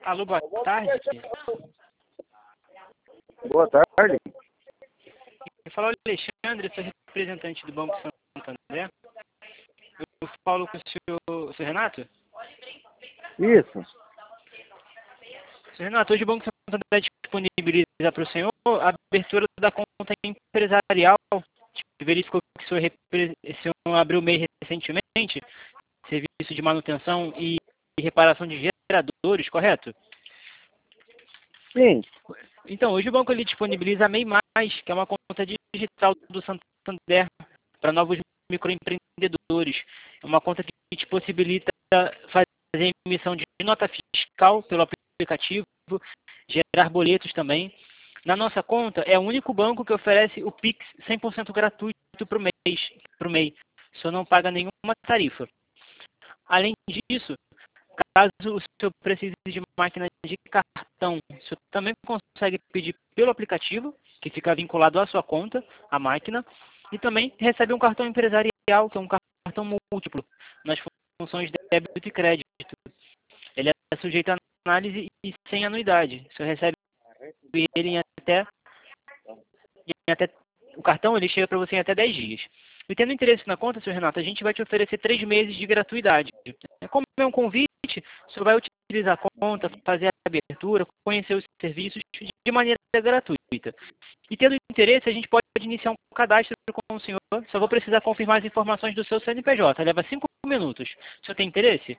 Alô, boa tarde. Boa tarde. Eu falo Alexandre, sou representante do Banco Santander. Eu falo com o senhor Renato? Isso. Senhor Renato, hoje o Banco Santander disponibiliza para o senhor a abertura da conta empresarial. Verificou que o senhor abriu o MEI recentemente, serviço de manutenção e reparação de geradores, correto? Sim. Então, hoje o banco ele disponibiliza a MEI+, que é uma conta digital do Santander para novos microempreendedores. É uma conta que te possibilita fazer emissão de nota fiscal pelo aplicativo, gerar boletos também. Na nossa conta, é o único banco que oferece o Pix 100% gratuito para o MEI. O senhor não paga nenhuma tarifa. Além disso, caso o senhor precise de máquina de cartão, o senhor também consegue pedir pelo aplicativo, que fica vinculado à sua conta, a máquina, e também recebe um cartão empresarial, que é um cartão múltiplo, nas funções de débito e crédito. Ele é sujeito a análise e sem anuidade. O senhor recebe ele em até o cartão ele chega para você em até 10 dias. E tendo interesse na conta, senhor Renato, a gente vai te oferecer 3 meses de gratuidade. Como é um convite, o senhor vai utilizar a conta, fazer a abertura, conhecer os serviços de maneira gratuita. E tendo interesse, a gente pode iniciar um cadastro com o senhor. Só vou precisar confirmar as informações do seu CNPJ. Leva 5 minutos. O senhor tem interesse?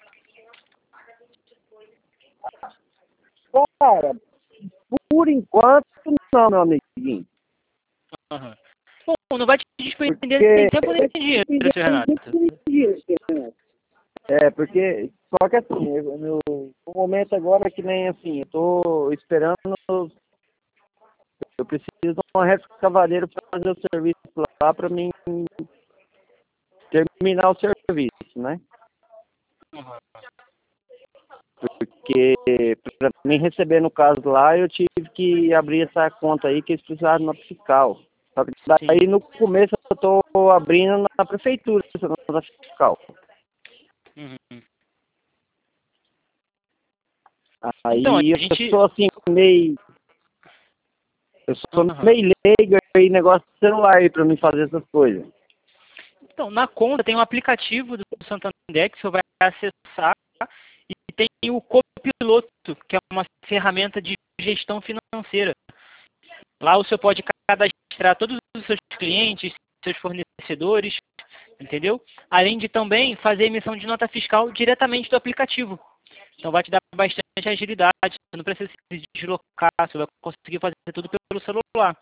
Cara, por enquanto não, meu amiguinho. Uhum. Bom, não vai te despender nem tempo nem dinheiro, senhor Renato. Porque só que assim, no momento agora que nem assim, eu tô esperando, eu preciso de uma retroescavadeira para fazer o serviço lá para mim terminar o serviço, né? Uhum. Porque para mim receber no caso lá, eu tive que abrir essa conta aí que eles precisavam de nota fiscal. Só que daí no começo eu tô abrindo na prefeitura essa nota fiscal. Uhum. Aí Então, eu sou assim meio. Eu sou meio leigo aí, negócio de celular aí pra mim fazer essas coisas. Então, na conta tem um aplicativo do Santander que você vai acessar e tem o Copiloto, que é uma ferramenta de gestão financeira. Lá o senhor pode cadastrar todos os seus clientes, seus fornecedores, entendeu? Além de também fazer emissão de nota fiscal diretamente do aplicativo. Então vai te dar bastante agilidade, você não precisa se deslocar, você vai conseguir fazer tudo pelo celular.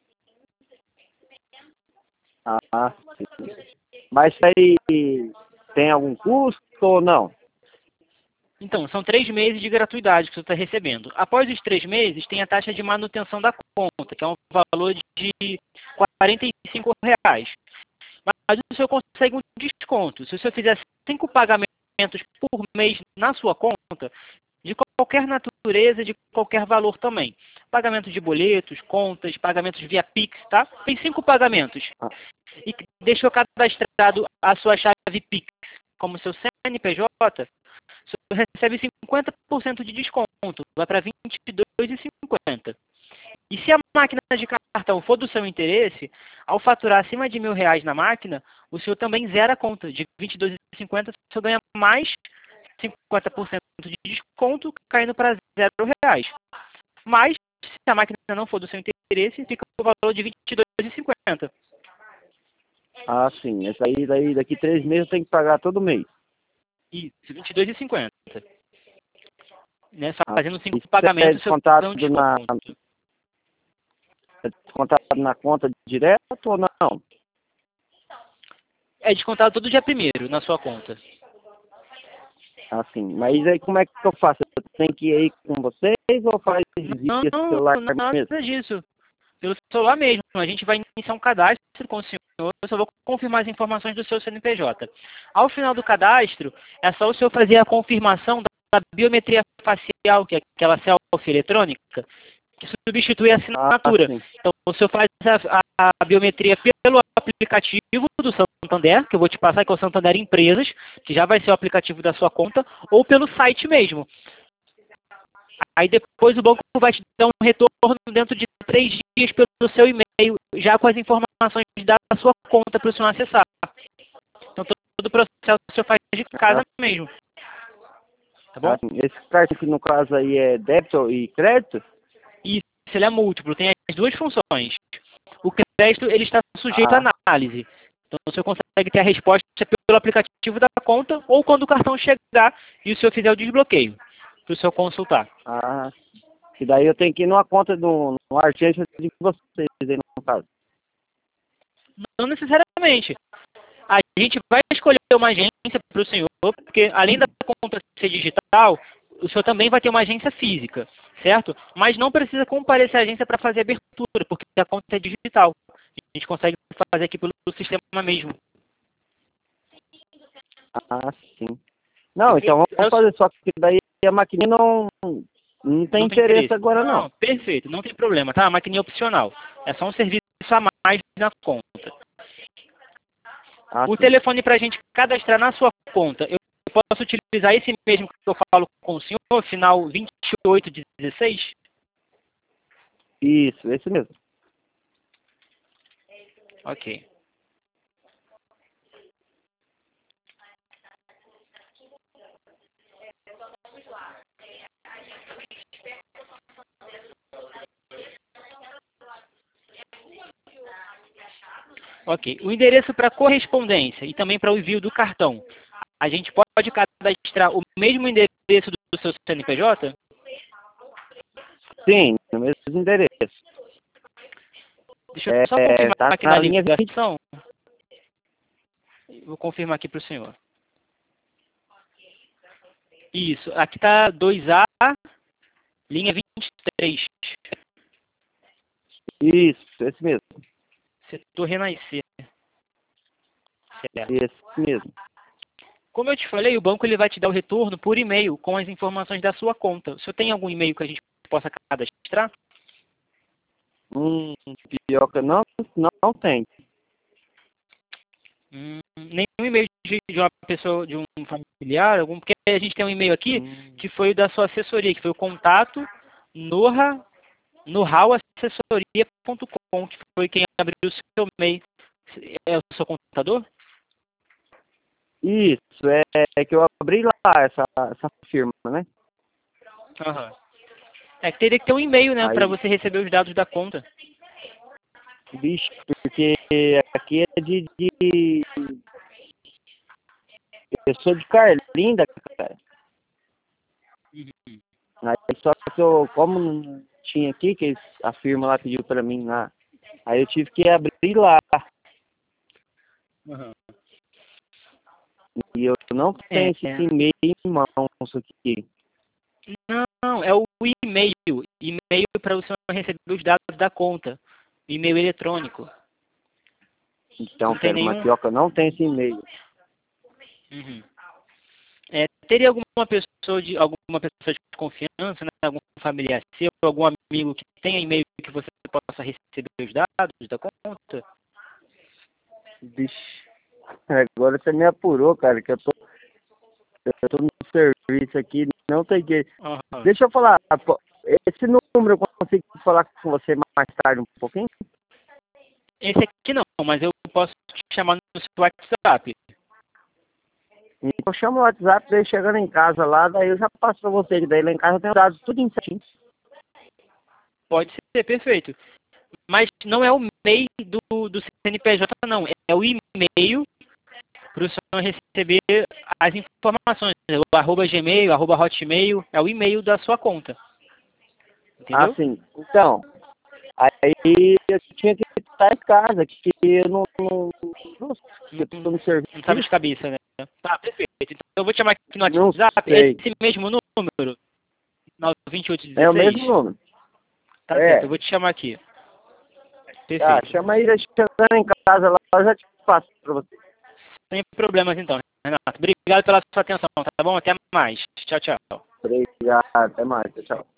Ah, sim. Mas isso aí tem algum custo ou não? Então, são 3 meses de gratuidade que você está recebendo. Após os 3 meses, tem a taxa de manutenção da conta, que é um valor de R$ 45. Mas o senhor consegue um desconto. Se o senhor fizer 5 pagamentos por mês na sua conta, de qualquer natureza, de qualquer valor também. Pagamento de boletos, contas, pagamentos via Pix, tá? Tem 5 pagamentos. E deixou cadastrado a sua chave Pix como seu CNPJ, você recebe 50% de desconto, vai para R$ 22,50. E se a máquina de cartão for do seu interesse, ao faturar acima de R$ 1.000 na máquina, o senhor também zera a conta. De R$ 22,50, o senhor ganha mais 50% de desconto, caindo para R$ 0. Mas, se a máquina não for do seu interesse, fica o valor de R$ 22,50. Ah, sim. Essa aí daqui 3 meses eu tenho que pagar todo mês. Isso, R$ 22,50. Né? Fazendo 5 Isso pagamentos, é descontado seu desconto. É descontado na conta direto ou não? É descontado todo dia 1º na sua conta. Assim, mas aí como é que eu faço? Eu tenho que ir aí com vocês ou faz via celular mesmo? Nada disso. Pelo celular mesmo. A gente vai iniciar um cadastro com o senhor. Eu só vou confirmar as informações do seu CNPJ. Ao final do cadastro, é só o senhor fazer a confirmação da biometria facial, que é aquela selfie eletrônica, que substitui a assinatura. Então, o senhor faz a biometria pelo aplicativo do Santander, que eu vou te passar, que é o Santander Empresas, que já vai ser o aplicativo da sua conta, ou pelo site mesmo. Aí depois o banco vai te dar um retorno dentro de 3 dias pelo seu e-mail, já com as informações da sua conta para o senhor acessar. Então todo o processo o senhor faz de casa mesmo. Tá bom? Assim, esse cartão que no caso aí é débito e crédito? Isso, ele é múltiplo, tem as duas funções. O crédito ele está sujeito à análise. Então o senhor consegue ter a resposta pelo aplicativo da conta ou quando o cartão chegar e o senhor fizer o desbloqueio, para o senhor consultar. E daí eu tenho que ir numa conta no agência de vocês aí no caso. Não necessariamente. A gente vai escolher uma agência para o senhor, porque além da conta ser digital, o senhor também vai ter uma agência física, certo? Mas não precisa comparecer à agência para fazer abertura, porque a conta é digital. A gente consegue fazer aqui pelo sistema mesmo. Sim. Não, então vamos fazer, só que daí a maquininha não tem interesse agora não. Perfeito, não tem problema, tá? A maquininha é opcional. É só um serviço a mais na conta. O telefone para a gente cadastrar na sua conta, eu posso utilizar esse mesmo que eu falo com o senhor, final 2816? Isso, esse mesmo. Ok. Ok. O endereço para correspondência e também para o envio do cartão. A gente pode cadastrar o mesmo endereço do seu CNPJ? Sim, no mesmo endereço. Deixa eu só confirmar tá aqui na linha ligação. Vou confirmar aqui para o senhor. Isso. Aqui está 2A, linha 23. Isso, esse mesmo. Setor Renascer. Certo. Esse mesmo. Como eu te falei, o banco ele vai te dar o retorno por e-mail com as informações da sua conta. O senhor tem algum e-mail que a gente possa cadastrar? Pior que não tem. Nenhum e-mail de uma pessoa, de um familiar, algum, porque a gente tem um e-mail aqui que foi o da sua assessoria, que foi o contato know-how-assessoria.com, que foi quem abriu o seu e-mail. É o seu computador? Isso, é que eu abri lá essa firma, né? Aham. É que teria que ter um e-mail, né, Aí, para você receber os dados da conta. bicho, porque aqui é eu sou de Carlinda, cara. Aí só que como não tinha aqui, que a firma lá pediu pra mim lá, aí eu tive que abrir lá. E eu não tenho esse e-mail em mãos aqui. Não, é o e-mail. E-mail para o senhor receber os dados da conta. E-mail eletrônico. Então, mas pior que eu não tenho esse e-mail. Teria alguma pessoa de confiança, né? Algum familiar seu, algum amigo que tenha e-mail que você possa receber os dados da conta? Bicho, agora você me apurou, cara, que eu tô no serviço aqui, não tem que... Deixa eu falar, esse número eu consigo falar com você mais tarde um pouquinho? Esse aqui não, mas eu posso te chamar no seu WhatsApp. Eu chamo o WhatsApp, daí chegando em casa lá, daí eu já passo pra você, que daí lá em casa eu tenho dados tudo em certinho. Pode ser, perfeito. Mas não é o e-mail do CNPJ, não. É o e-mail para o senhor receber as informações. O @gmail, @hotmail, é o e-mail da sua conta. Entendeu? Sim. Então, aí eu tinha que estar em casa, que eu não estou no serviço. Não sabe de cabeça, né? Tá, perfeito. Então eu vou te chamar aqui no WhatsApp, esse mesmo número, 92816. É o mesmo número. Tá certo, eu vou te chamar aqui. Perfeito. Chama aí, chegando em casa lá, eu já te passo pra você. Sem problemas então, Renato. Obrigado pela sua atenção, tá bom? Até mais. Tchau, tchau. Obrigado, até mais, tchau.